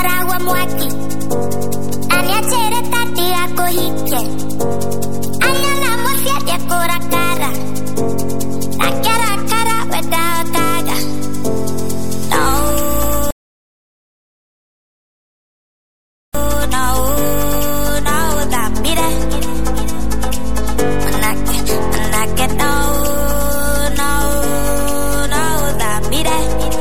Moragua mwaki aniachere tati ako hike anyana mofia dia kora kara akara kara weda kaga no da mire manake no da mire.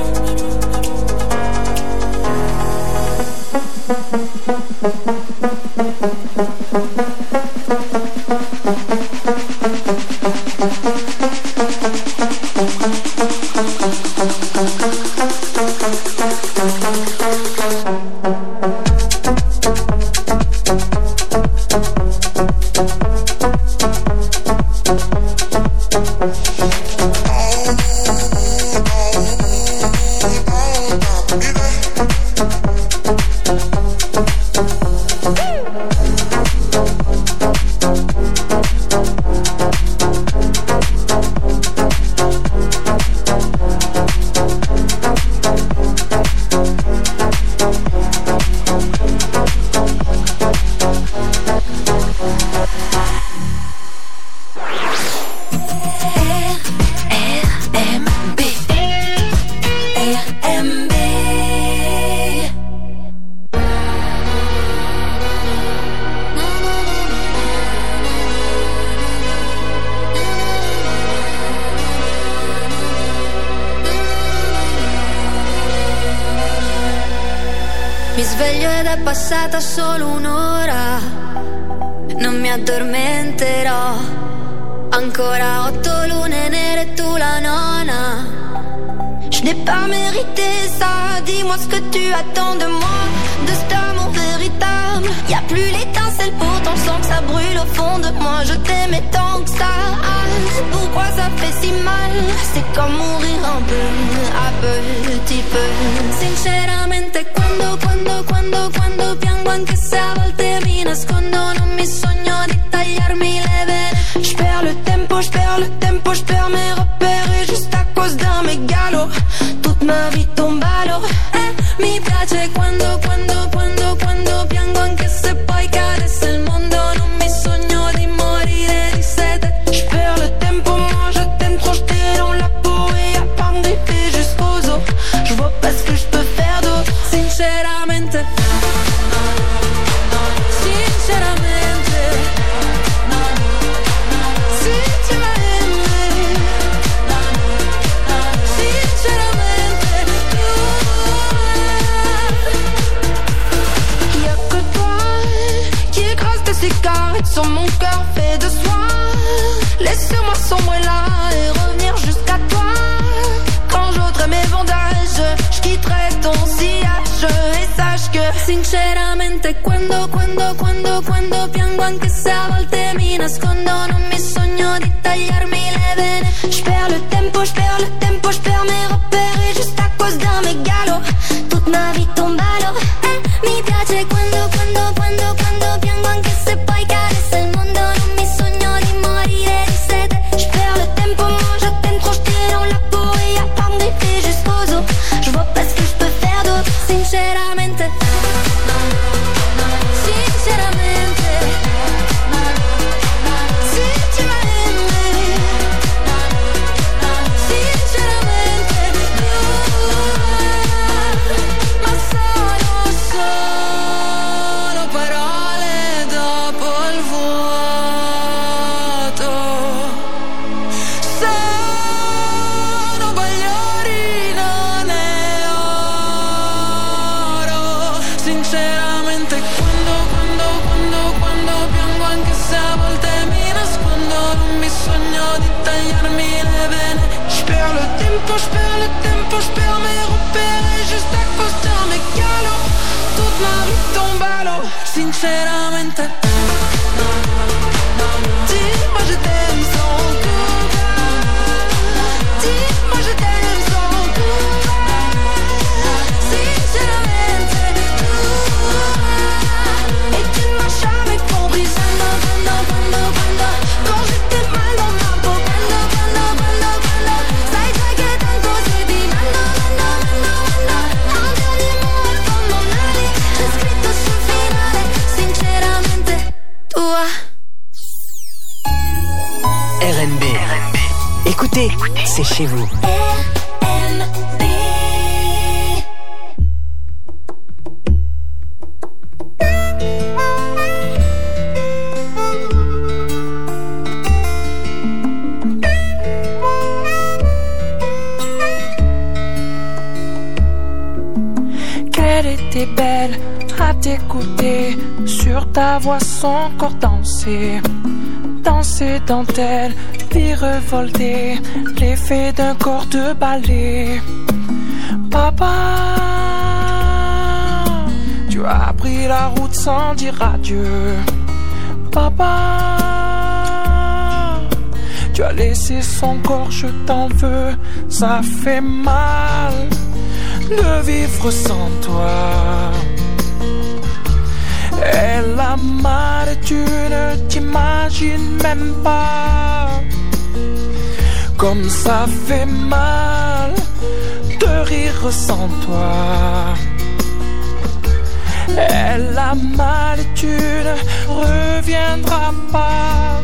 Mi sveglio ed è passata solo un'ora, non mi addormenterò. Ancora 8 lune nere e tu la nona. Je n'ai pas mérité ça, dis-moi ce que tu attends de moi, de cet amour véritable. Y'a plus l'étincelle, pourtant je sens que ça brûle au fond de moi. Je t'aimais tant que ça, pourquoi ça fait si mal? C'est comme mourir un peu, a petit peu. Sinceramente quando piango, anche se a volte mi nascondo, non mi sogno di tagliarmi le vene. Je perds le tempo, je perds mes repères juste à cause d'un mégalo. Toute ma vie tombe à l'eau. Mi piace quando piango, anche se poi cadesse il mondo, non mi sogno di morire di sete. Je perds le tempo, moi je t'aime trop, je t'ai dans la peau et à pas me griffer jusqu'aux os. Je vois pas ce que je peux faire d'autre, sinceramente. Sur mon cœur fait de soie, laisse-moi sombrer là et revenir jusqu'à toi. Quand j'ôterai mes bandages, je quitterai ton sillage et sache que sinceramente quando piango, anche se a volte mi nascondo, non mi sogno di tagliarmi le vene. Je perds le tempo, je perds mes repères juste à cause d'un mégalo. Toute ma vie tombe à l'eau. Mi piace quando piango, anche se poi cadesse il mondo, non mi sogno di morire di sete. Je perds le tempo, moi je t'aime trop, je t'ai dans la peau et à pas me griffer jusqu'aux os. Je vois pas ce que je peux faire d'autre, sinceramente. Sinceramente. Si tu m'as aimé, sinceramente, ma solo parole dopo il vuoto. Sono bagliori, non è oro. Sinceramente quando piango, anche se a volte mi nascondo, non mi sogno di tagliarmi le vene. Je perds le tempo, je perds mes repères juste à cause d'un mégalo. Toute ma vie tombe à l'eau, sinceramente. Dis-moi je t'aime sans courage, dis-moi je t'aime sans courage, sinceramente. Et tu ne m'as jamais compris. Quand j'étais mal dans ma peau, sai già che tanto sei di mano. Un dernier mot avant mon aller. écoutez, c'est chez vous. Qu'elle était belle à t'écouter, sur ta voix son corps danser. Danser, dentelle, virevolter, l'effet d'un corps de ballet. Papa, tu as pris la route sans dire adieu. Papa, tu as laissé son corps, je t'en veux. Ça fait mal de vivre sans toi. Elle a mal et tu ne t'imagines même pas comme ça fait mal de rire sans toi. Elle a mal et tu ne reviendras pas.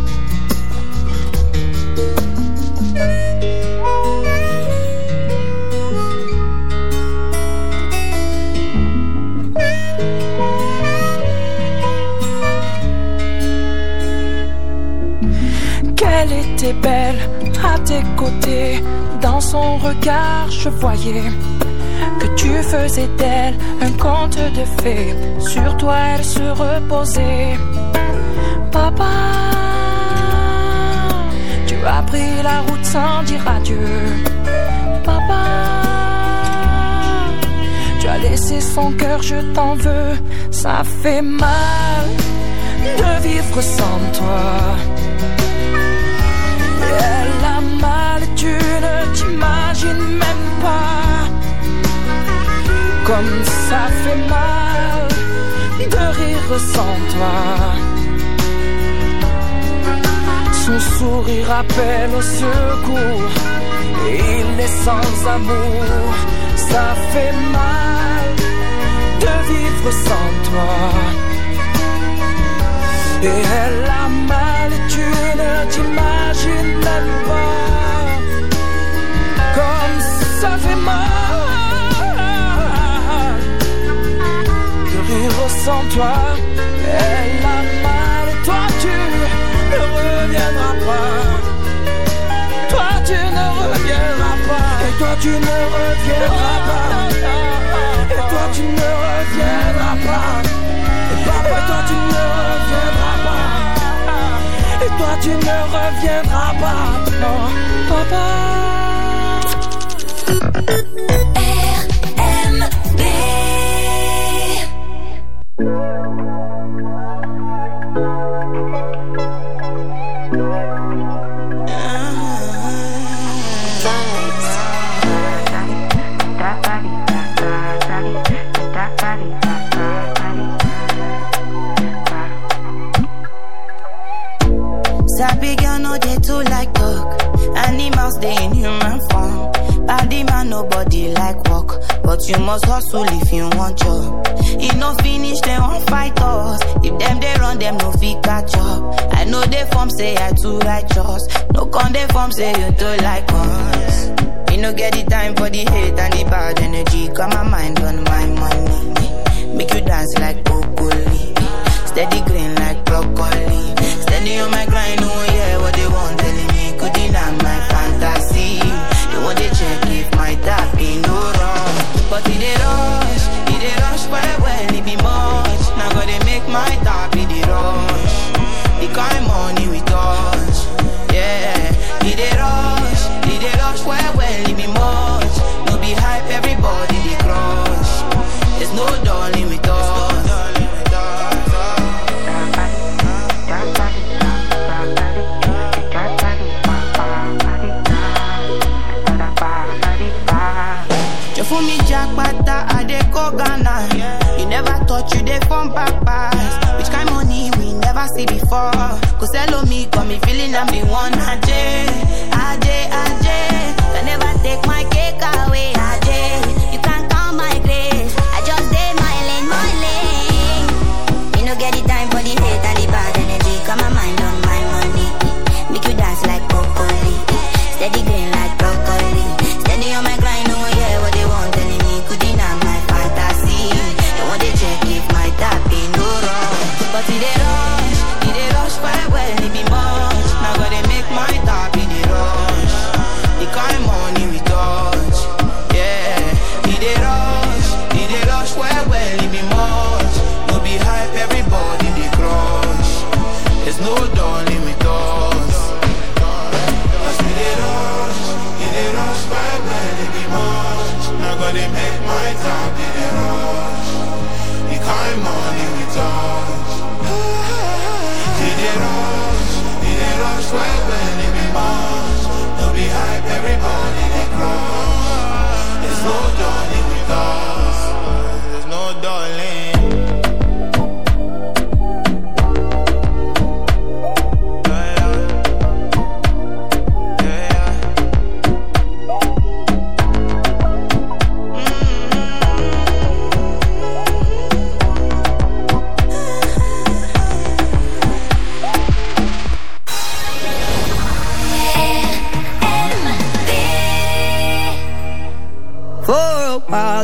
Qu'elle était belle à tes côtés, dans son regard je voyais que tu faisais d'elle un conte de fées, sur toi elle se reposait. Papa, tu as pris la route sans dire adieu. Papa, tu as laissé son cœur, je t'en veux. Ça fait mal de vivre sans toi. Elle a mal, tu ne t'imagines même pas comme ça fait mal de rire sans toi. Son sourire appelle au secours, il est sans amour. Ça fait mal de vivre sans toi. Et elle a mal et tu ne t'imagines même pas comme ça fait mal de rire sans toi. Elle a mal et toi tu ne reviendras pas. Toi tu ne reviendras pas. Et toi tu ne reviendras pas. Et toi tu ne reviendras pas. Et papa toi tu ne reviendras pas. Et toi tu ne reviendras pas. Non, papa. RMB. Sabi girl no dey too like talk. Animals dey in human form. Body man nobody like walk, but you must hustle if you want job. E no finish dem wan fight us. If dem dey run dem no fit catch up. I know dey form say I too righteous. No con dey form say you too like us. Me no get the time for the hate and the bad energy. Got my mind on my money. Make you dance like broccoli. Steady green like broccoli. Steady on my grind, oh yeah, what they want telling me. Could deny my fantasy. They want to check if my tap ain't no wrong. But it dey rush well, it be much. Now gotta make my tap in the rush. The kind money we touch, yeah. It dey rush well, it be much. No be hype, everybody they crush. There's no darling with us. For me jackpata, I dey go Ghana. You never thought you dey from papas. Which kind money we never see before. Cause hello me, got me feeling I'm the one. Ajay. Can never take my cake away. Ajay, you can't count my grace. I just dey my lane. You no get the time for the hate and the bad energy. Got my mind on my money. Make you dance like broccoli. Steady green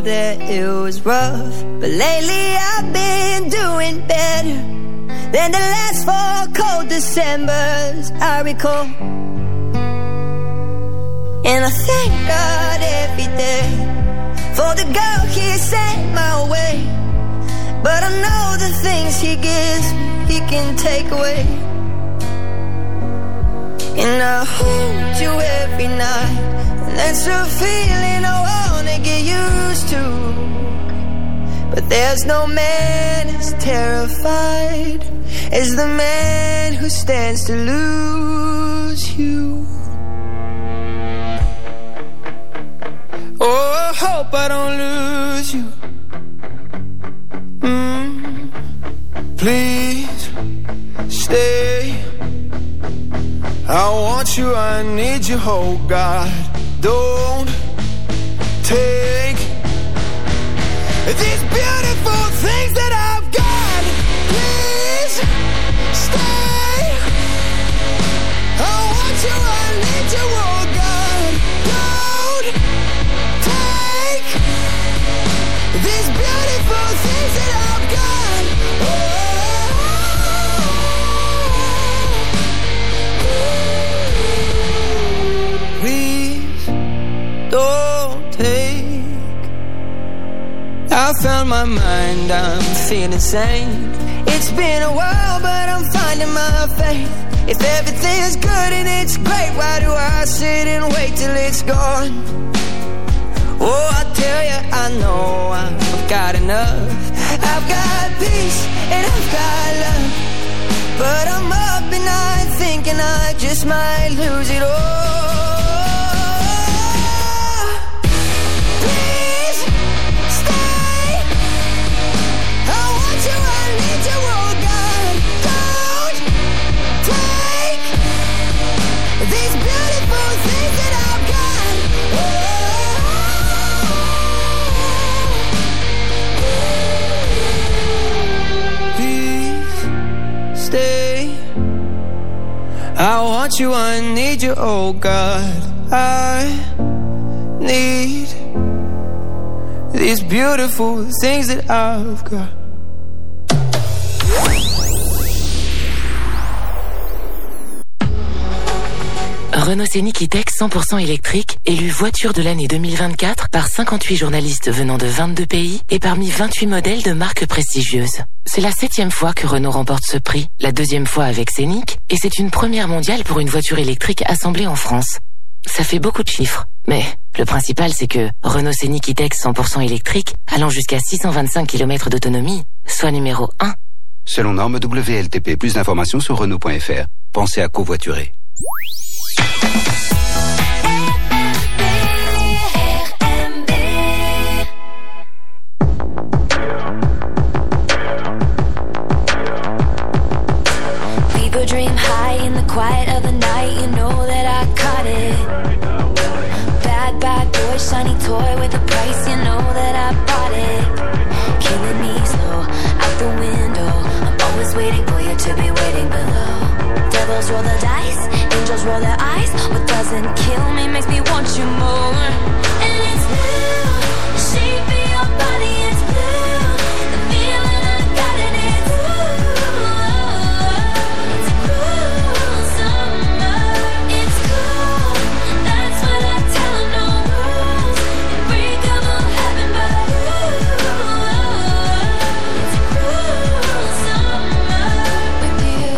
that it was rough, but lately I've been doing better than the last 4 cold Decembers I recall. And I thank God every day for the girl He sent my way. But I know the things He gives me, He can take away. And I hold you every night, and that's a feeling I wanna get used to. But there's no man as terrified as the man who stands to lose you. Oh, I hope I don't lose you. Please stay. I want you, I need you, oh God. Don't take these beautiful things that I've got. Please stay. I want you, I need you, oh God. Don't take these beautiful things that I've got. Please don't take. I found my mind, I'm feeling sane. It's been a while, but I'm finding my faith. If everything's good and it's great, why do I sit and wait till it's gone? Oh, I tell you, I know I've got enough. I've got peace and I've got love, but I'm up at night thinking I just might lose it all. Please stay. I want you, I need you, oh God. Don't take these beautiful things that I've got. Please stay. I want you, I need you, oh God. I need these beautiful things that I've got. Renault Scénic E-Tech 100% électrique, élu voiture de l'année 2024 par 58 journalistes venant de 22 pays et parmi 28 modèles de marques prestigieuses. C'est la 7e fois que Renault remporte ce prix, la 2e fois avec Scénic, et c'est une première mondiale pour une voiture électrique assemblée en France. Ça fait beaucoup de chiffres, mais le principal c'est que Renault Scénic E-Tech 100% électrique, allant jusqu'à 625 km d'autonomie, soit numéro 1. Selon norme WLTP, plus d'informations sur Renault.fr. Pensez à covoiturer. People dream high in the quiet of the night. You know that I caught it. Bad, bad boy, shiny toy with a price. You know that I bought it. Killing me slow, out the window. I'm always waiting for you to be waiting below. Devils roll the dice, angels roll their eyes. What doesn't kill me makes me want you more. And it's blue, the shape of your body is blue. The feeling I got in it, it's a cruel summer. It's cool, that's what I tell them, no rules. Unbreakable heaven, but it's a cruel summer with you.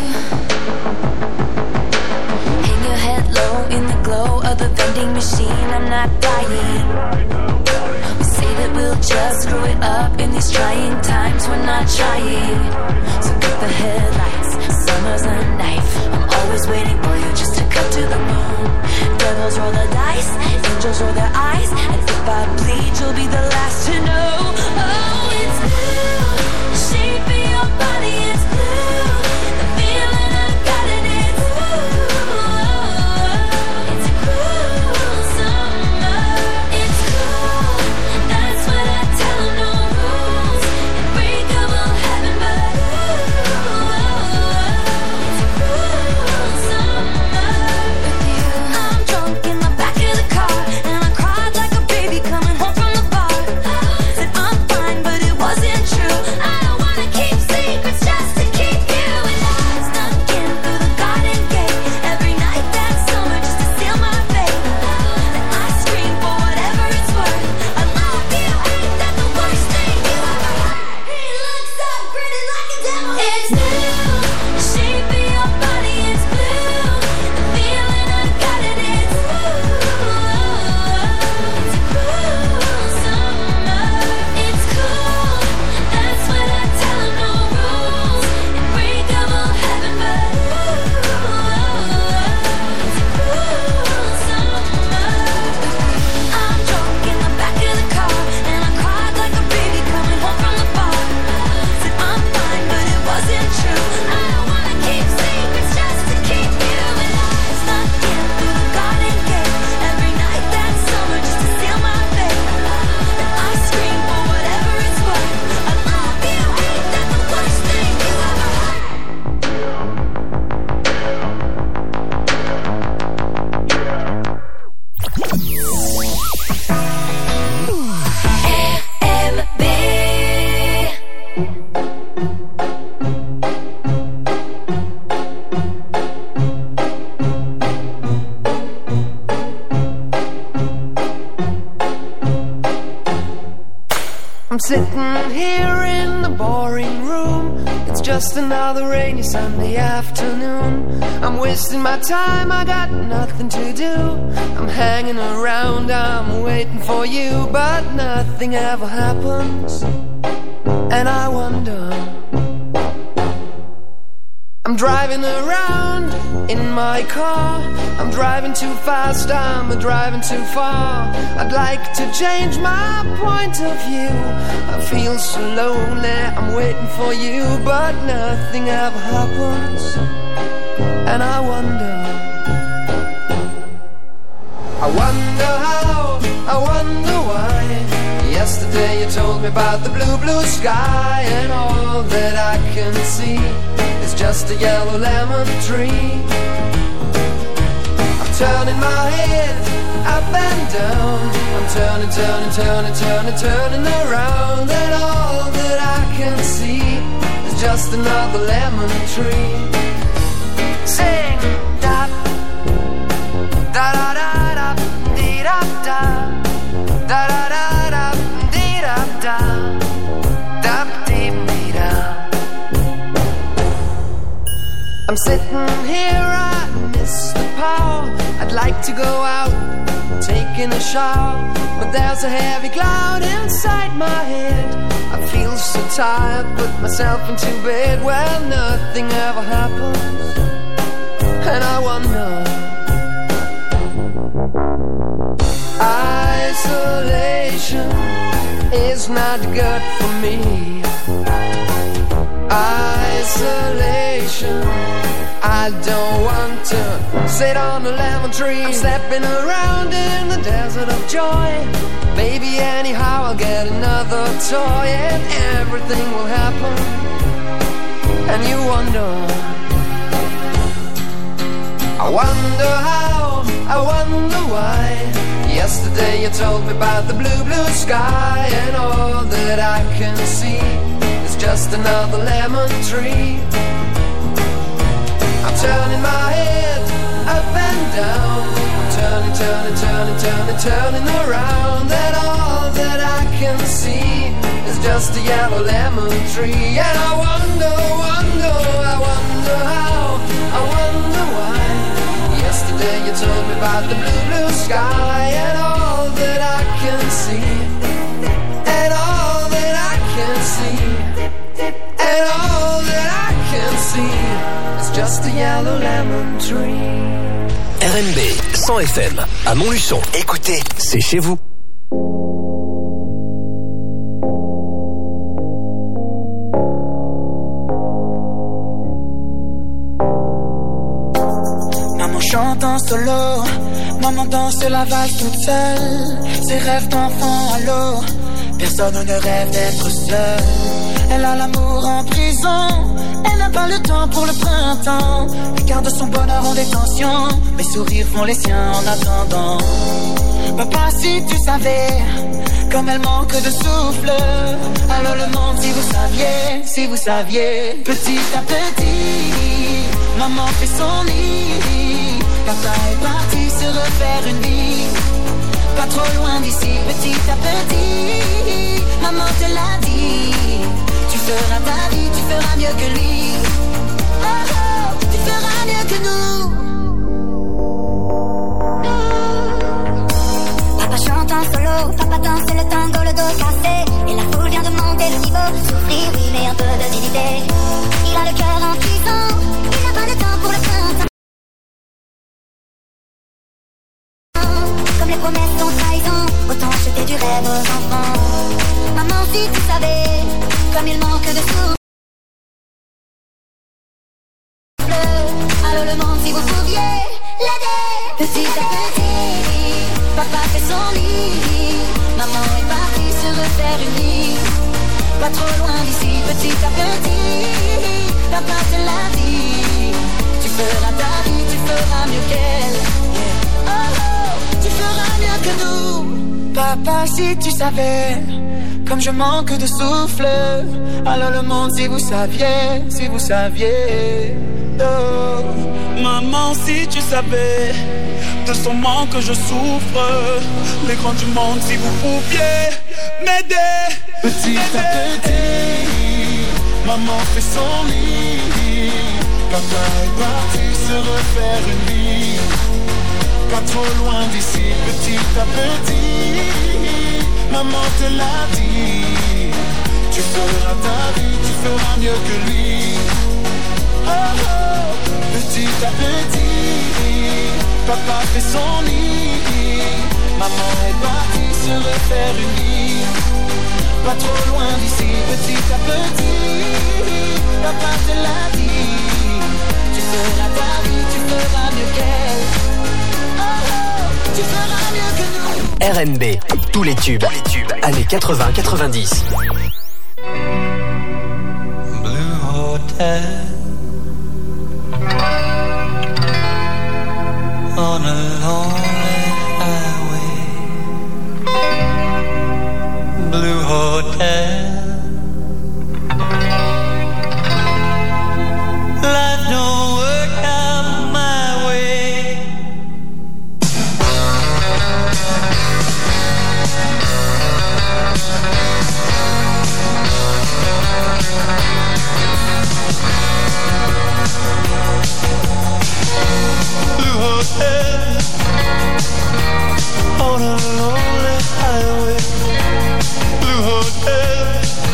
Hang your head low in the glow of the vending machine. I'm not dying. We say that we'll just screw it up in these trying times. We're not trying. So cut the headlights. Summer's a knife. I'm always waiting for you just to cut to the moon. Devils roll the dice. Angels roll their eyes. And if I bleed, you'll be the last to know. Oh, it's blue. The shape of your body is blue. The feeling I got in it, it's a cruel summer. It's cool, that's what I tell them, no rules. Unbreakable heaven, but it's a cruel summer with you. I'm drunk in the back of the car, and I cried like a baby coming home from the bar. here in the boring room. It's just another rainy Sunday afternoon. I'm wasting my time, I got nothing to do. I'm hanging around, I'm waiting for you, but nothing ever happens. And I wonder, I'm driving around in my car. I'm driving too fast, I'm driving too far. I'd like to change my point of view. I feel so lonely, I'm waiting for you, but nothing ever happens. And I wonder how, I wonder why. Yesterday you told me about the blue, blue sky, and all that I can see is just a yellow lemon tree. I'm turning my head up and down. I'm turning, turning, turning, turning, turning around, and all that I can see is just another lemon tree. Sing da da da da da dee da da da da da da dee da da da dee dee da. I'm sitting here, I miss the power. I'd like to go out, taking a shower, but there's a heavy cloud inside my head. I feel so tired, put myself into bed where nothing ever happens. And I wonder, isolation is not good for me. Isolation, I don't want to sit on a lemon tree. I'm stepping around in the desert of joy. Maybe anyhow I'll get another toy, and everything will happen. And you wonder, I wonder how, I wonder why. Yesterday you told me about the blue, blue sky, and all that I can see is just another lemon tree. I'm turning my head up and down. I'm turning, turning, turning, turning, turning around, and all that I can see is just a yellow lemon tree. And I wonder, wonder, I wonder how, I wonder why. Yesterday you told me about the blue, blue sky, and all that I can see, and all that I can see, and all that I can see is just a yellow lemon tree. RMB 100 FM à Montluçon. Écoutez, c'est chez vous. Maman chante en solo, maman danse la valse toute seule. Ses rêves d'enfant à l'eau, personne ne rêve d'être seul. Elle a l'amour en prison, elle n'a pas le temps pour le printemps. Elle garde son bonheur en détention, mes sourires font les siens en attendant. Papa, si tu savais comme elle manque de souffle, alors le monde, si vous saviez, si vous saviez. Petit à petit, maman fait son lit. Papa est parti se refaire une vie, pas trop loin d'ici. Petit à petit, maman te l'a dit. Tu feras ta vie, tu feras mieux que lui. Oh oh, tu feras mieux que nous. Papa chante en solo, papa danse le tango, le dos cassé. Et la foule vient de monter le niveau. Souffrir, oui, mais un peu de dignité. Il a le cœur en prison, il n'a pas le temps pour le printemps. Comme les promesses sont trahison, autant acheter du rêve aux enfants. Maman, si tu savais comme il manque de souffle. Alors le monde, si vous pouviez l'aider. Petit à petit, papa fait son lit. Maman est partie se refaire une vie, pas trop loin d'ici. Petit à petit, papa te l'a dit. Tu feras ta vie, tu feras mieux qu'elle. Yeah. Oh oh, tu feras mieux que nous. Papa, si tu savais comme je manque de souffle, alors le monde, si vous saviez, si vous saviez. Oh. Maman, si tu savais de son manque je souffre. Les grands du monde, si vous pouviez m'aider. Petit à petit, maman fait son lit. Papa est parti se refaire une vie. Pas trop loin d'ici, petit à petit. Maman te l'a dit. Tu feras ta vie, tu feras mieux que lui. Oh oh, petit à petit, papa fait son lit. Maman est partie se refaire une vie. Pas trop loin d'ici, petit à petit. Papa te l'a dit. Tu feras ta vie, tu feras mieux qu'elle. Oh oh, tu feras mieux que nous. RNB, tous les tubes, années 80-90. Blue Hotel on a lonely highway. Blue Hotel. Life don't work out my way. Blue Hotel on a lonely highway. Blue Hotel,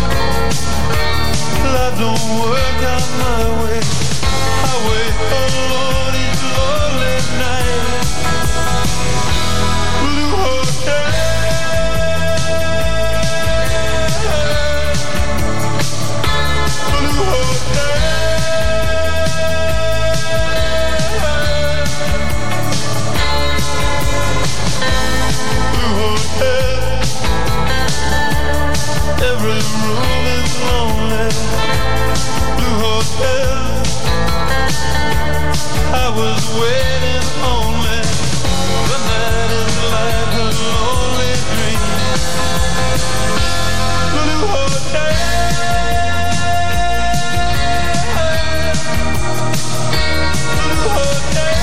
life don't work out my way. Highway alone each lonely night. Blue Hotel, Blue Hotel. Every room is lonely. Blue Hotel. I was waiting only. The night is like a lonely dream. Blue Hotel. Blue Hotel.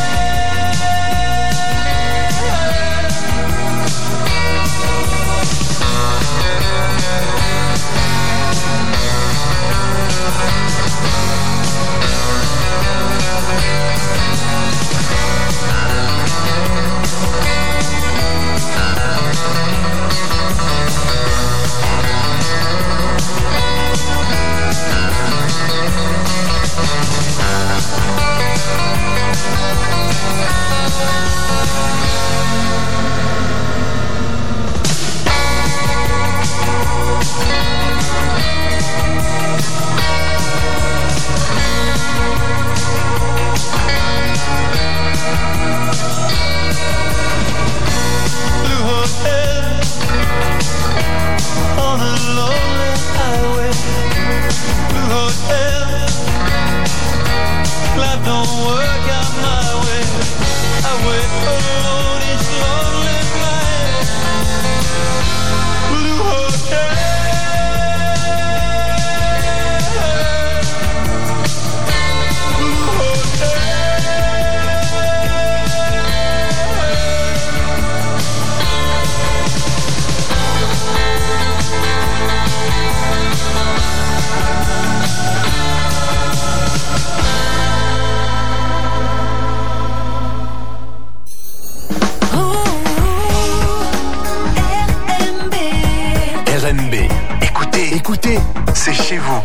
Écoutez, c'est chez vous.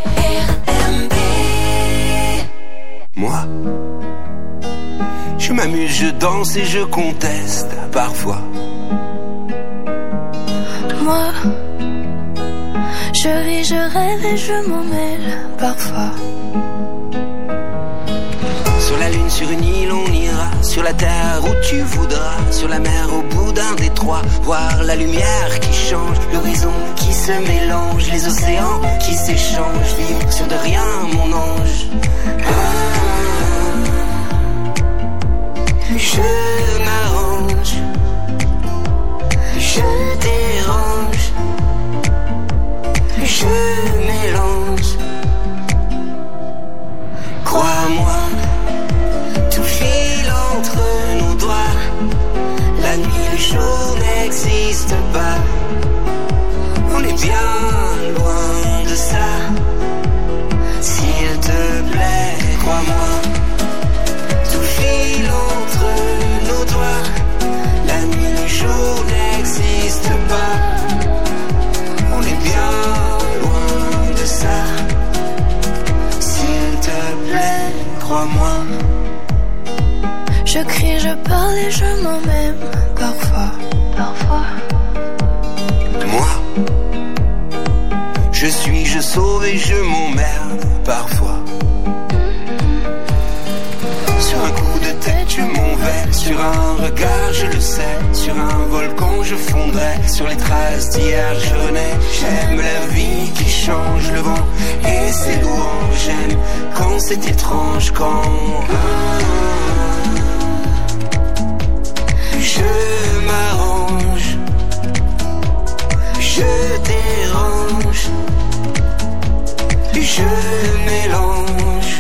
Moi, je m'amuse, je danse et je conteste parfois. Moi, je vis, je rêve et je m'en mêle parfois. Sur la lune, sur une île, on ira. Sur la terre où tu voudras. Sur la mer, au bout d'un détroit. Voir la lumière qui change. L'horizon qui se mélange. Les océans qui s'échangent. Vivre sur de rien, mon ange. Je m'arrange. Je dérange. Je mélange. Crois-moi, tout file entre nos doigts. parler, je m'emmène parfois. Moi, je sauve et je m'emmerde parfois. Sur un coup de tête, je m'en vais. Sur un regard, je le sais. Sur un volcan, je fondrai. Sur les traces d'hier, je renais. J'aime la vie qui change le vent et ses louanges. J'aime quand c'est étrange, quand je m'arrange, je dérange, je mélange.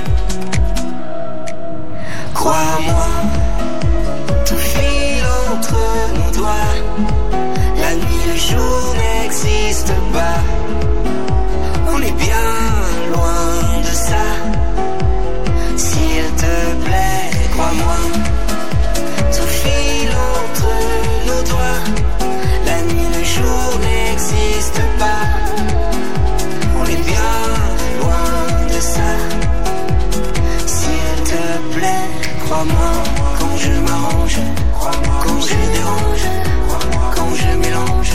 Crois-moi, tout file entre nos doigts. La nuit, le jour n'existe pas. On est bien loin de ça. S'il te plaît, crois-moi, tout file entre nos doigts. La nuit, le jour n'existe pas. On est bien loin de ça. S'il te plaît, crois-moi, quand je m'arrange, quand je dérange, quand je mélange,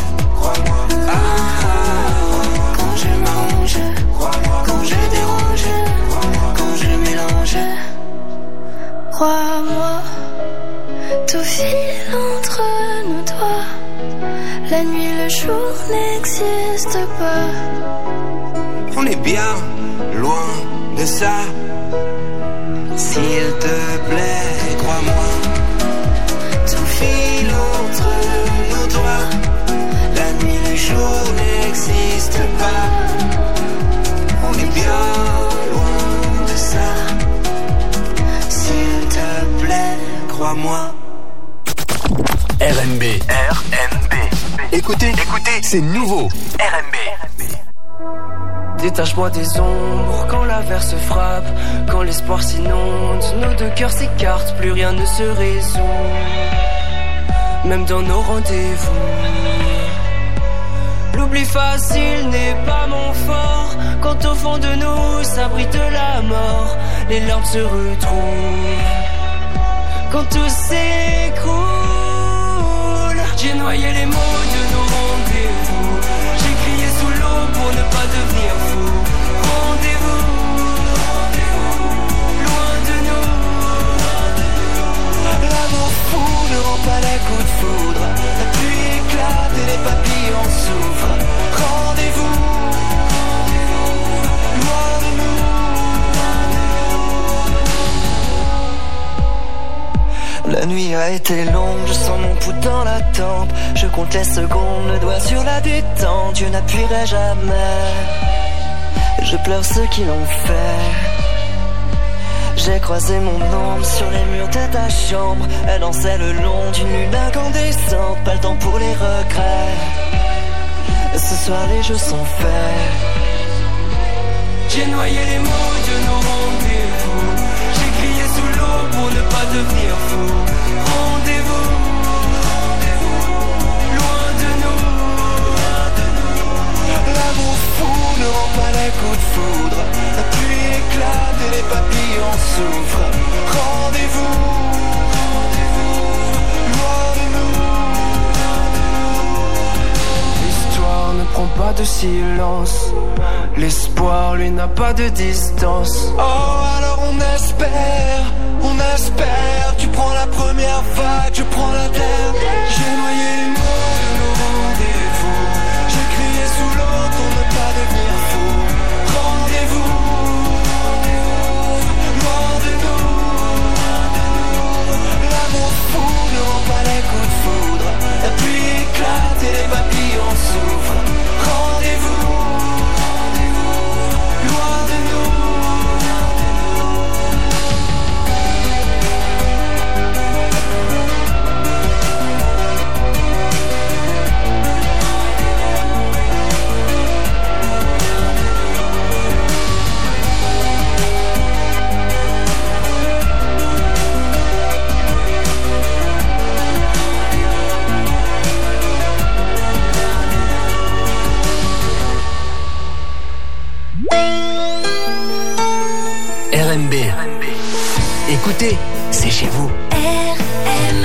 quand je m'arrange, quand je dérange, quand je mélange. Crois-moi, tout file entre nos doigts. La nuit, le jour n'existe pas. On est bien loin de ça. S'il te plaît, crois-moi, tout file entre nos doigts. La nuit, le jour n'existe pas. On est bien loin de ça. S'il te plaît, crois-moi. RMB. Écoutez, c'est nouveau. RMB. Détache-moi des ombres quand l'averse frappe, quand l'espoir s'inonde, nos deux cœurs s'écartent, plus rien ne se résout, même dans nos rendez-vous. L'oubli facile n'est pas mon fort, quand au fond de nous s'abrite la mort, les larmes se retrouvent, quand tout s'écroule. J'ai noyé les mots de nos rendez-vous, j'ai crié sous l'eau pour ne pas devenir fou. Rendez-vous, loin de nous. L'amour fou ne rend pas les coups de foudre. La pluie éclate et les papillons souffrent. Rendez-vous, loin de nous. La nuit a été longue, je sens mon pouls dans la tempe. Je compte les secondes, le doigt sur la détente. Je n'appuierai jamais. Je pleure ceux qui l'ont fait. J'ai croisé mon ombre sur les murs de ta chambre. Elle dansait le long d'une lune incandescente. Pas le temps pour les regrets. Ce soir les jeux sont faits. J'ai noyé les mots de nos rendez-vous, j'ai crié sous l'eau pour ne pas devenir fou. Rendez-vous, loin de nous. L'amour fou ne rend pas les coups de foudre. La pluie éclate et les papillons souffrent. Rendez-vous, loin de nous. L'histoire ne prend pas de silence, l'espoir lui n'a pas de distance. Oh alors on espère. Tu prends la première vague, je prends la dernière. J'ai noyé les mots de nos rendez-vous, j'ai crié sous l'eau pour ne pas devenir fou. Rendez-vous, loin de nous. L'amour fou ne rend pas les coups de foudre. La pluie éclate et les papillons souffrent. Rendez-vous, loin de nous. RMB. Écoutez, c'est chez vous. RMB.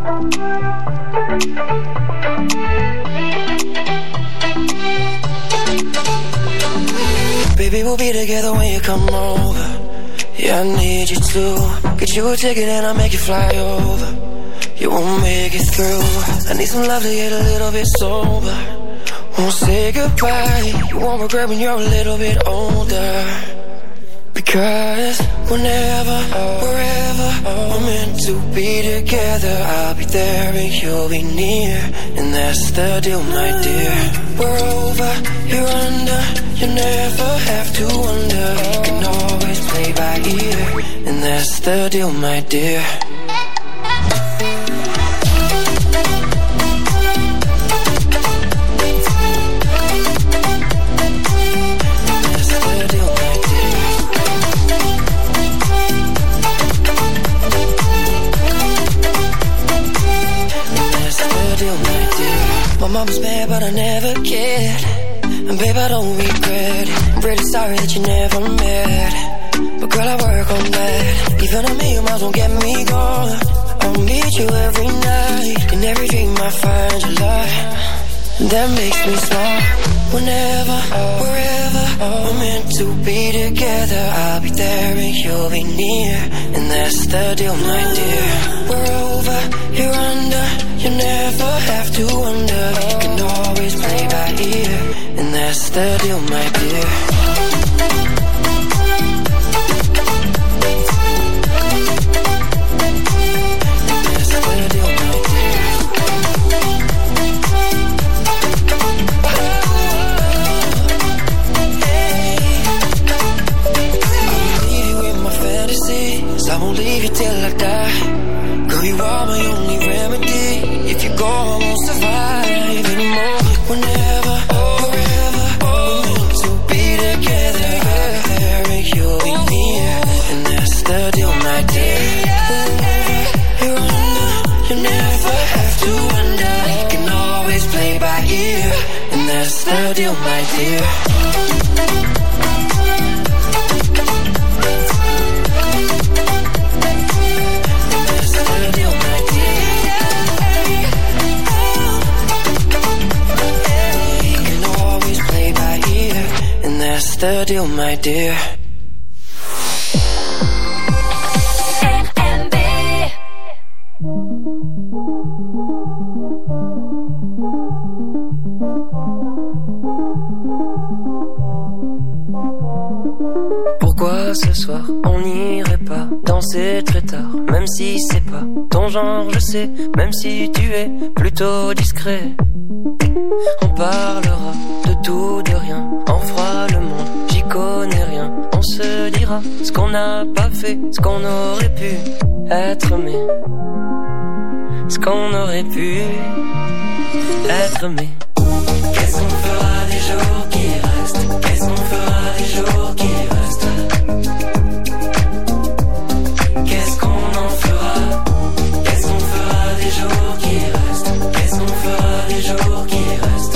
Baby, we'll be together when you come over. Yeah, I need you to get you a ticket and I'll make you fly over. You won't make it through. I need some love to get a little bit sober. Won't say goodbye. You won't regret when you're a little bit older. Because whenever, wherever we're meant to be together, I'll be there and you'll be near. And that's the deal, my dear. We're over, you're under. You never have to wonder. You can always play by ear. And that's the deal, my dear. My mama's mad but I never cared. And babe, I don't regret it. I'm pretty sorry that you never met. But girl, I work on that. Even a million miles won't get me gone. I'll meet you every night. In every dream I find your light. And that makes me smile. Whenever, wherever we're meant to be together, I'll be there and you'll be near. And that's the deal, my dear. We're over, you're under. You never have to wonder. You can always play by ear. And that's the deal, my dear. I won't leave you till I die. Girl, you are my only remedy. If you go, I won't survive anymore. Whenever, wherever we're meant to be together, yeah, there and you'll be near. And that's the deal, my dear. Wherever you're under, you never have to wonder. You can always play by ear. And that's the deal, my dear. That's the deal, my dear. RMB. Pourquoi ce soir on n'irait pas danser très tard, même si c'est pas ton genre, je sais, même si tu es plutôt discret. On parlera de tout, de rien, on fera le monde, j'y connais rien. On se dira ce qu'on n'a pas fait, ce qu'on aurait pu être, mais ce qu'on aurait pu être, mais qu'est-ce qu'on fera des jours qui restent? Qu'est-ce qu'on fera des jours qui restent? Qu'est-ce qu'on en fera? Qu'est-ce qu'on fera des jours qui restent? Qu'est-ce qu'on fera des jours qui restent?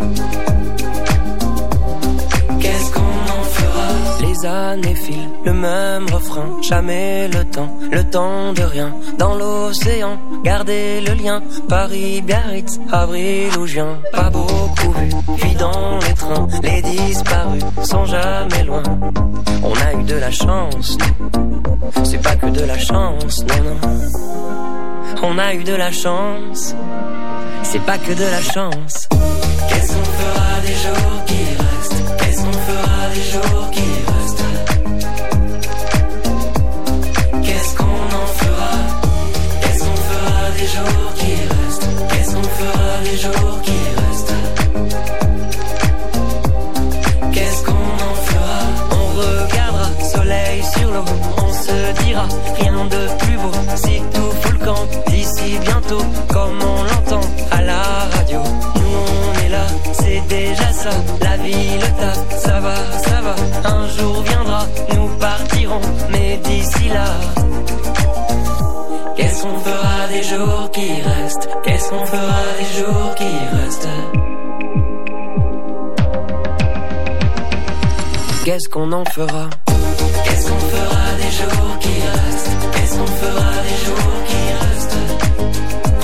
Qu'est-ce qu'on en fera? Les années filent, le même refrain, jamais le temps de rien. Dans l'océan, garder le lien, Paris, Biarritz, avril ou juin. Pas beaucoup vu, puis dans les trains, les disparus sont jamais loin. On a eu de la chance, c'est pas que de la chance, non, non. On a eu de la chance, c'est pas que de la chance. Qu'est-ce qu'on fera des jours qui restent? Qu'est-ce qu'on fera des jours qui restent? Qu'est-ce qu'on en fera? Qu'est-ce qu'on fera des jours qui restent? Qu'est-ce qu'on fera des jours qui restent? Qu'est-ce qu'on en fera? On regardera soleil sur l'eau, on se dira rien de plus beau. Si tout fout le camp d'ici bientôt, comme on l'entend à la radio. Nous on est là, c'est déjà ça. La vie, le taf, ça va, ça va. Un jour viendra, nous partirons, mais d'ici là, qu'est-ce qu'on fera des jours qui restent? Qu'est-ce qu'on fera des jours qui restent? Qu'est-ce qu'on en fera? Qu'est-ce qu'on fera des jours qui restent? Qu'est-ce qu'on fera des jours qui restent?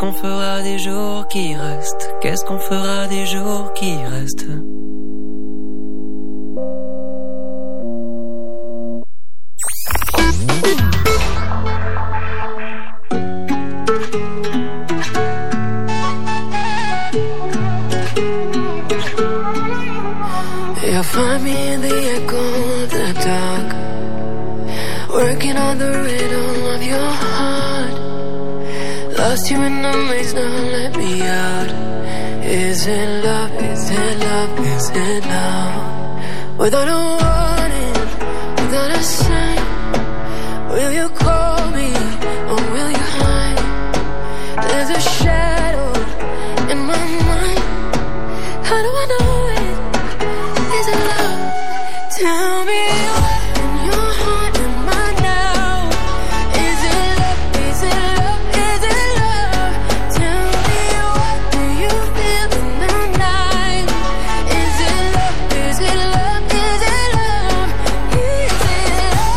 qu'on fera des jours qui restent? Qu'est-ce qu'on fera des jours qui restent? You'll find me in the echo of the dark, working on the rhythm of your heart. Lost you in the maze, now let me out. Is it love, is it love, is it love? Without a warning, without a sign, will you call me or will you hide? There's a shadow in my mind. How do I know it? Is it love? Tell me what in your heart am I now? Is it love? Is it love? Is it love? Tell me what do you feel in the night? Is it love? Is it love? Is it love? Is it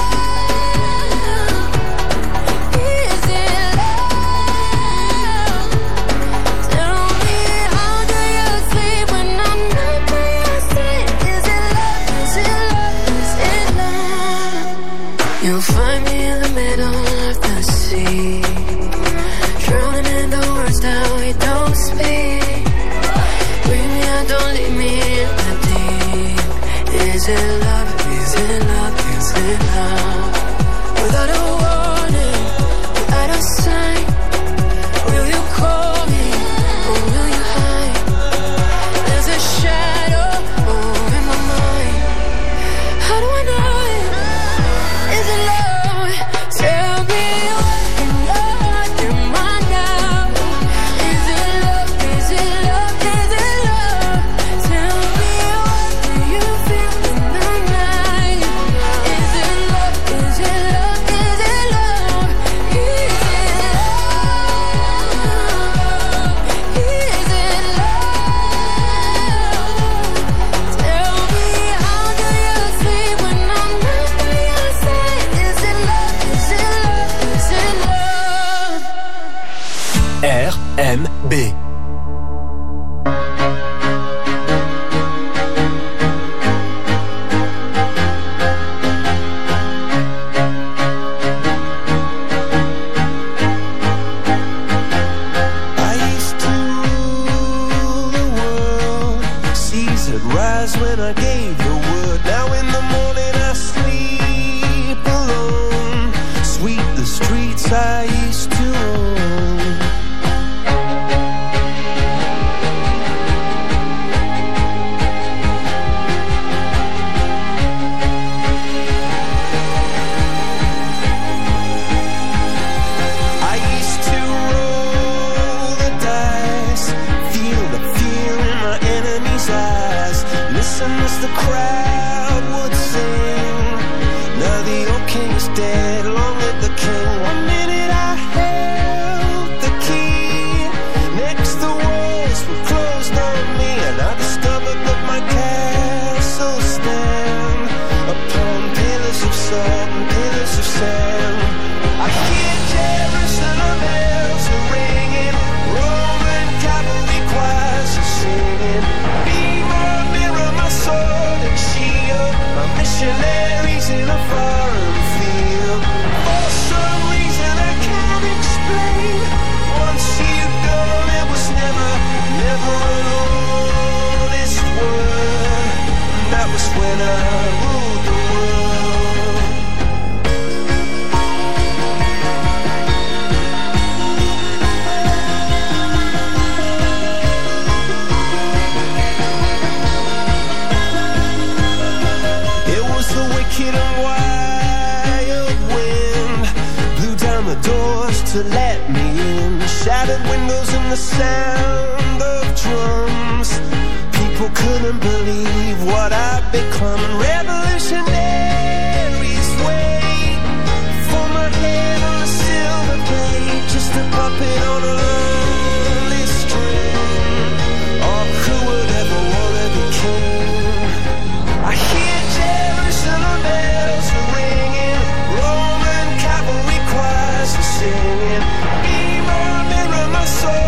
love? Is it love? Tell me how do you sleep when I'm not by your side? Is it love? Is it love? Is it love? You'll find me in the middle of the sea, drowning in the words that we don't speak. Bring me out, don't leave me in the deep. Is it love? Is it love? Is it love? Without a warning, without a sign, will you call me or will you hide? There's a shadow over my mind. How do I know it? Is it love? Tell me what in your heart am I now? Is it love? Is it love? Is it love? Tell me what do you feel in the night? Is it love? Is it love? Is it love? Is it love? Is it love? Tell me how do you sleep when I'm not by your side? Is it love? Is it love? Is it love? RMB. I used to rule the world. Seas would rise when I gave the word. Now in the morning I sleep alone. Sweep the streets I used to own. I used to roll the dice, feel the fear in my enemy's eyes. Listen as the crowd would sing. Now the old king is dead, long live the king. One minute I held the key, next the walls were closed on me, and I discovered that my castle stand upon pillars of salt and pillars of sand. I hear Jerusalem bells are ringing, Roman cavalry choirs are singing. Be my mirror, my sword and shield, my missionaries in a foreign field. For some reason I can't explain, once you've gone it was never, never an honest word. That was when I ruled the world. It was the wicked and wild wind, blew down the doors to let me in. Shattered windows and the sound of drums. People couldn't believe what I'd become. Revolutionaries wait for my head on a silver plate, just a puppet on a lonely string. Oh, who would ever wanna be king? I hear Jerusalem bells are ringing, Roman cavalry choirs are singing. Be my mirror, my soul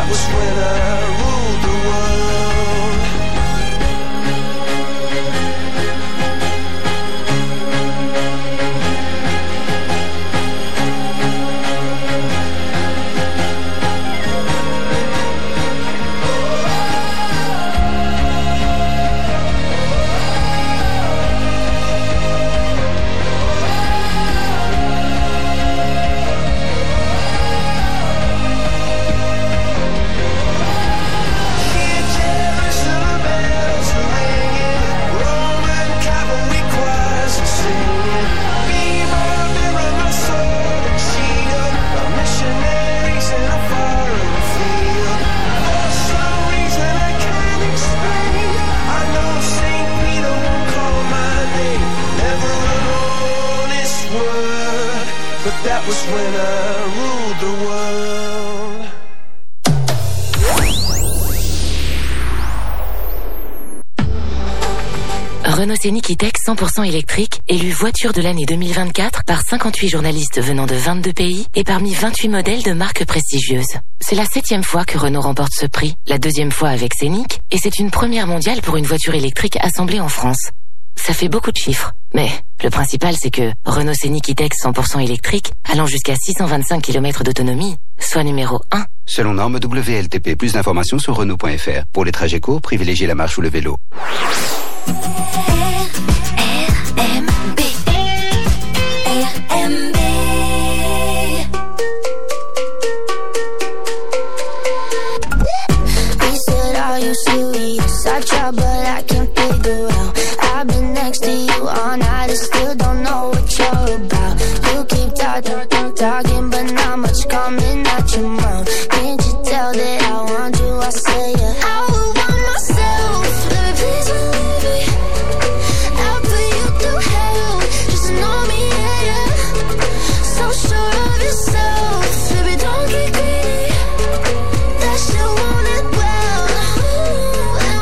was when I ruled the world. That was when I ruled the world. Renault Scénic E-Tech 100% électrique, élu voiture de l'année 2024 par 58 journalistes venant de 22 pays et parmi 28 modèles de marques prestigieuses. C'est la 7e fois que Renault remporte ce prix, la 2e fois avec Scénic, et c'est une première mondiale pour une voiture électrique assemblée en France. Ça fait beaucoup de chiffres, mais le principal c'est que Renault Scénic E-Tech 100% électrique, allant jusqu'à 625 km d'autonomie, soit numéro 1. Selon norme WLTP, plus d'informations sur Renault.fr. Pour les trajets courts, privilégiez la marche ou le vélo. RMB. He said, are you serious? I try but I can't figure out. I've been next to you all night and still don't know what you're about. You keep talking but not much coming out your mouth. Can't you tell that I want you? I say yeah. I would want myself, baby, please believe me. I'll put you through hell, just know me, yeah, yeah. So sure of yourself, baby, don't get greedy. That shit want it well, and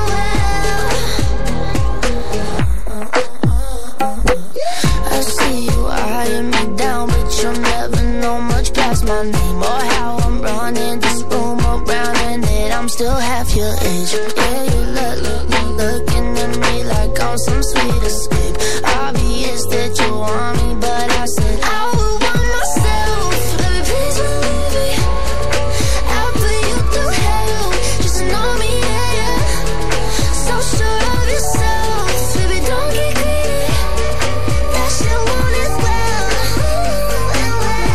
well. I see you eyeing me down, but you'll never know much past my name or how I'm running this room around, and that I'm still half your age. Yeah, you looking at me like I'm some sweet escape. Obvious that you want me, but I said I would want myself, baby, please believe me. I'll put you through hell, just know me, yeah, yeah. So sure of yourself, baby, don't get greedy. That shit want it well, and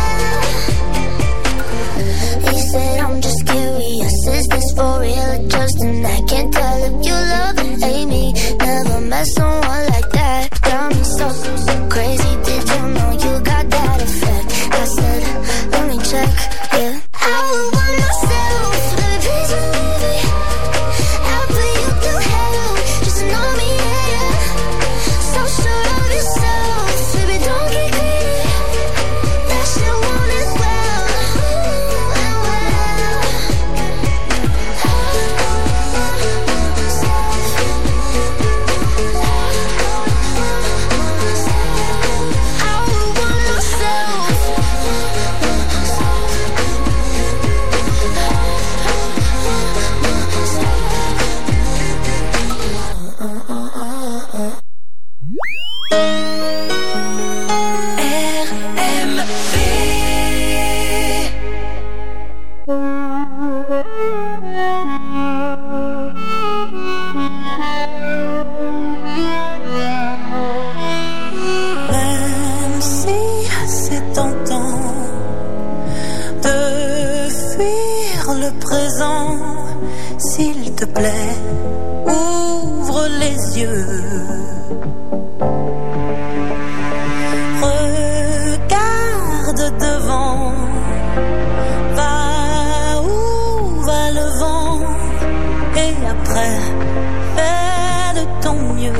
well. He said I'm just curious, is this for real or just an act? Can't tell if you love and hate me. Never met someone like that. Got me so crazy, did you know you got that effect? I said, let me check, yeah. I would want myself, baby, please believe me. I'll put you through hell, just know me, yeah, yeah. So sure of yourself, baby, don't get greedy. That shit want it well, and well. I would want myself. Même si c'est tentant de fuir le présent, s'il te plaît, ouvre les yeux. Regarde devant, va où va le vent, et après, fais de ton mieux.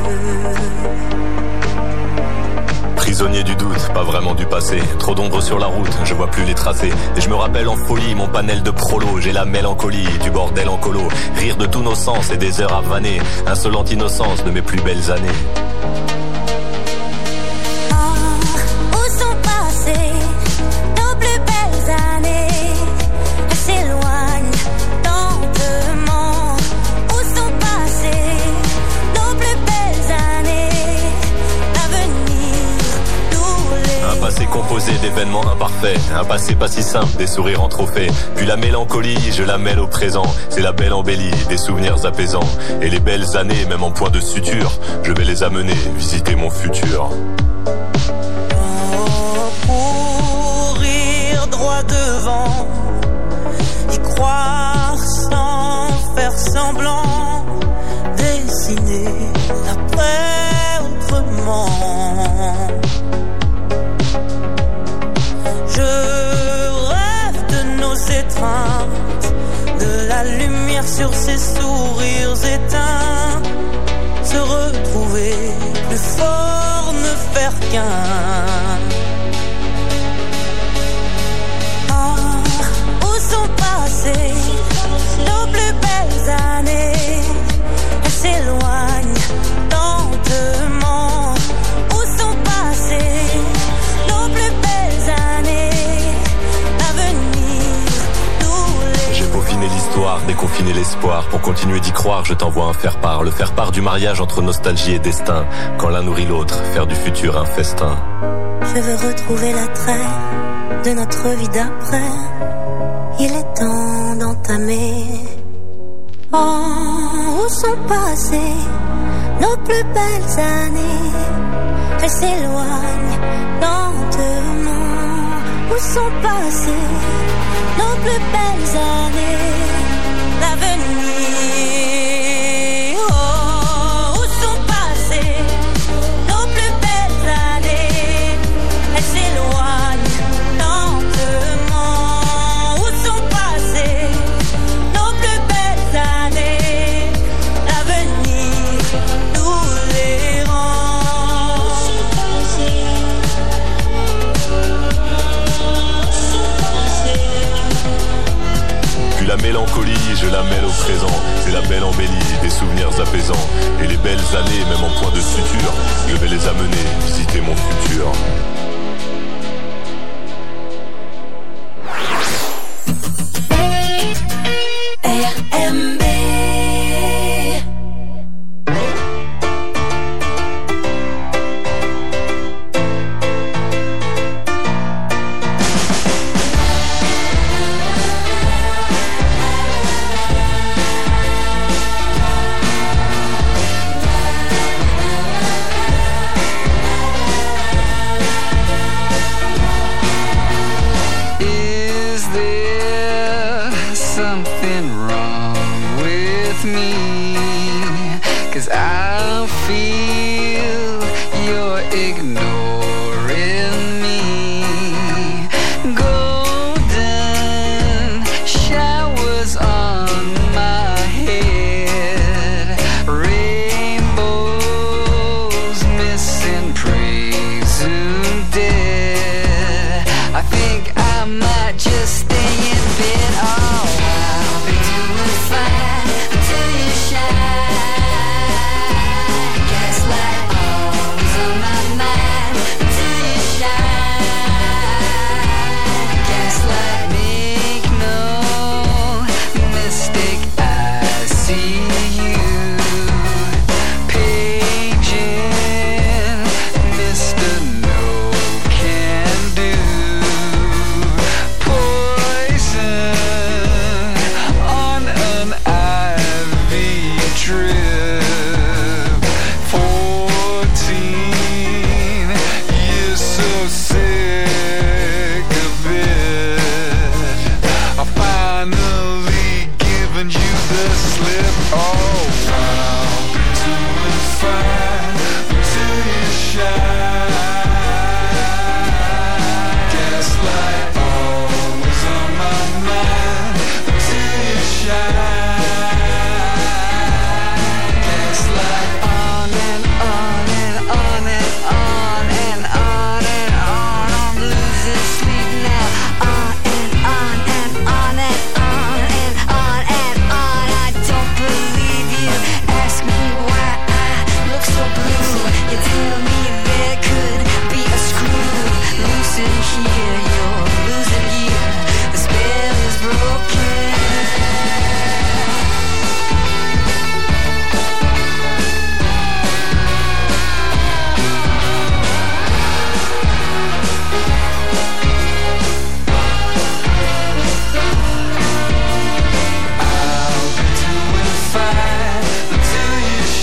Prisonnier du doute, pas vraiment du passé. Trop d'ombre sur la route, je vois plus les tracés. Et je me rappelle en folie mon panel de prolo. J'ai la mélancolie du bordel en colo. Rire de tous nos sens et des heures à vanner. Insolente innocence de mes plus belles années. Où sont passées nos plus belles années? Elles s'éloignent tellement imparfait, un passé pas si simple, des sourires en trophée. Puis la mélancolie, je la mêle au présent. C'est la belle embellie, des souvenirs apaisants. Et les belles années, même en point de suture, je vais les amener visiter mon futur. Courir droit devant, y croire sans faire semblant, dessiner l'après autrement. Je rêve de nos étreintes, de la lumière sur ces sourires éteints, se retrouver plus fort, ne faire qu'un. Où sont passées nos plus belles années? Elles s'éloignent lentement. Où sont passées nos plus belles années? L'avenir, nous les... J'ai peaufiné l'histoire, déconfiné l'espoir. Pour continuer d'y croire, je t'envoie un faire-part. Le faire-part du mariage entre nostalgie et destin. Quand l'un nourrit l'autre, faire du futur un festin. Je veux retrouver l'attrait de notre vie d'après. Il est temps d'entamer. Oh, où sont passées nos plus belles années? Elles s'éloignent lentement. Où sont passées nos plus belles années? L'avenir. Oh, où sont passées nos plus belles années? Elles s'éloignent lentement. Où sont passées nos plus belles années? L'avenir nous les rend. Puis la mélancolie, je la mêle au présent. C'est la belle embellie, des souvenirs apaisants. Et les belles années, même en point de suture, je vais les amener visiter mon futur. RMB. Is there something wrong with me? 'Cause I feel you're ignoring me. Golden showers on my head, rainbows missing, presumed dead. I think I might just stay in bed. Oh, I'll be doing fine until you shine. Gaslight always on my mind.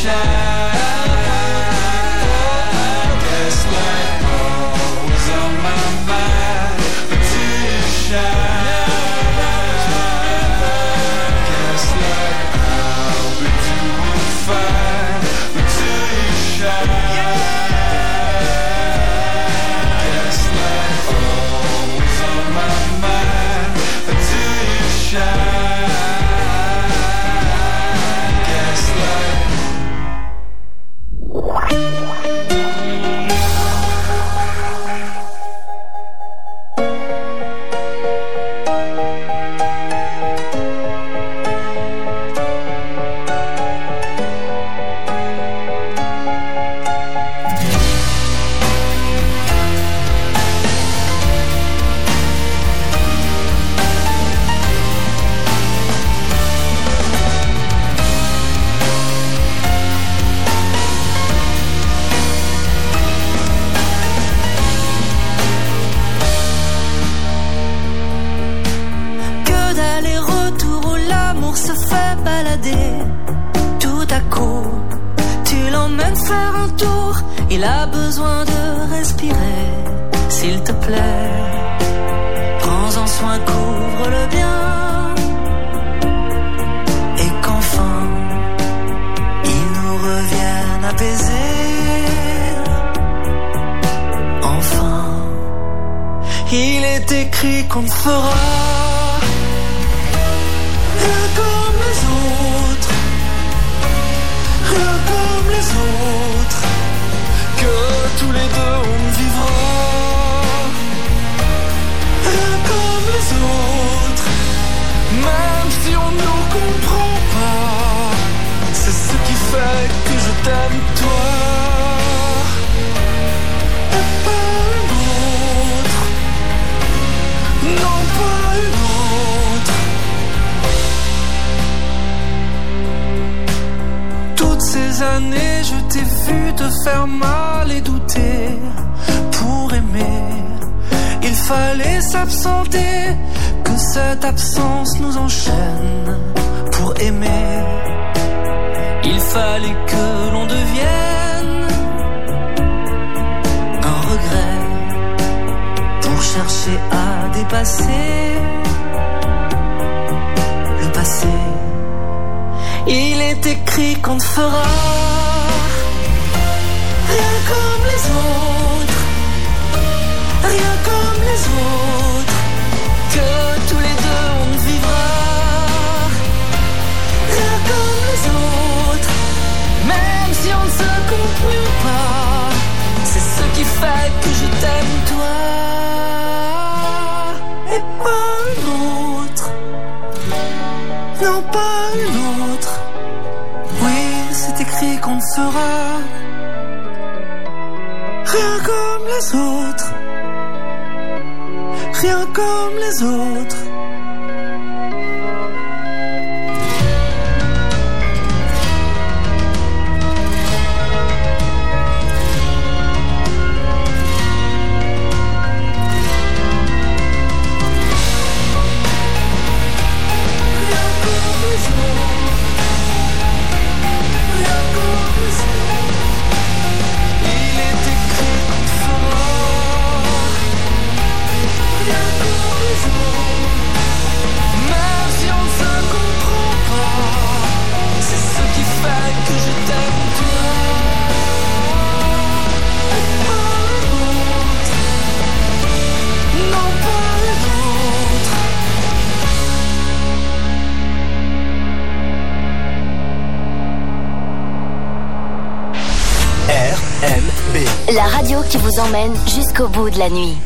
La radio qui vous emmène jusqu'au bout de la nuit.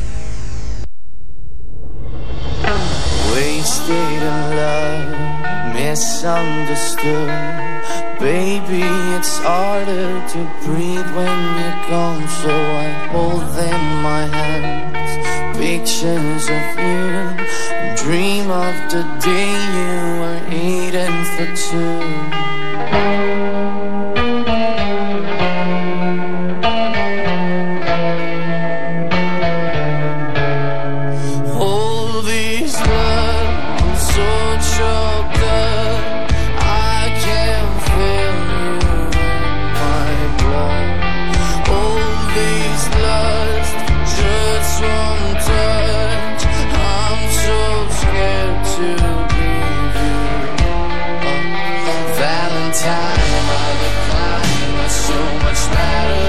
Wasted in love, misunderstood. Baby, it's harder to breathe when you're gone, so I hold them in my hands. Pictures of you, dream of the day you were eating for two. time I decline, but so much matter